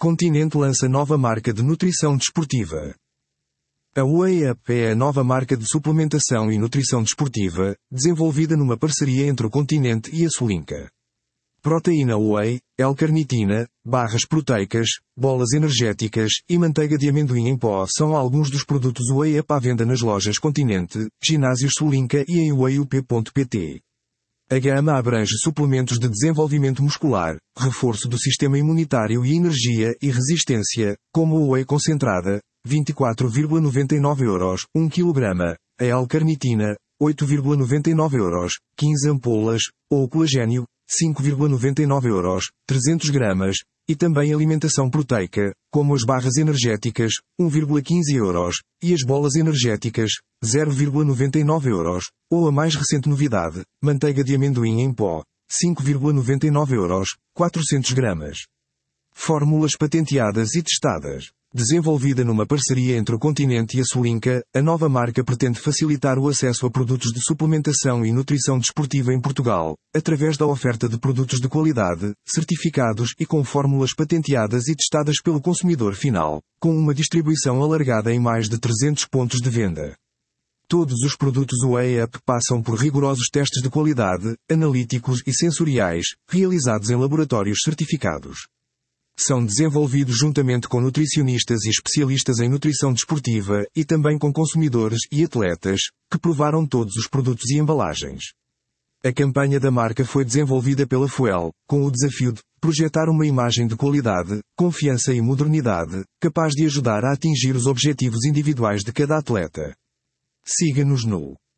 Continente lança nova marca de nutrição desportiva. A Whey Up é a nova marca de suplementação e nutrição desportiva, desenvolvida numa parceria entre o Continente e a Solinka. Proteína Whey, L-carnitina, barras proteicas, bolas energéticas e manteiga de amendoim em pó são alguns dos produtos Whey Up à venda nas lojas Continente, ginásios Solinka e em wheyup.pt. A gama abrange suplementos de desenvolvimento muscular, reforço do sistema imunitário e energia e resistência, como a Whey concentrada, 24,99€, 1 kg, a L-carnitina, 8,99€, 15 ampolas, ou o colagênio, 5,99€, 300 gramas, e também alimentação proteica, como as barras energéticas, 1,15€, e as bolas energéticas, 0,99€, ou a mais recente novidade, manteiga de amendoim em pó, 5,99€, 400 gramas. Fórmulas patenteadas e testadas. Desenvolvida numa parceria entre o Continente e a Solinka, a nova marca pretende facilitar o acesso a produtos de suplementação e nutrição desportiva em Portugal, através da oferta de produtos de qualidade, certificados e com fórmulas patenteadas e testadas pelo consumidor final, com uma distribuição alargada em mais de 300 pontos de venda. Todos os produtos Whey Up passam por rigorosos testes de qualidade, analíticos e sensoriais, realizados em laboratórios certificados. São desenvolvidos juntamente com nutricionistas e especialistas em nutrição desportiva e também com consumidores e atletas, que provaram todos os produtos e embalagens. A campanha da marca foi desenvolvida pela Fuel, com o desafio de projetar uma imagem de qualidade, confiança e modernidade, capaz de ajudar a atingir os objetivos individuais de cada atleta. Siga-nos no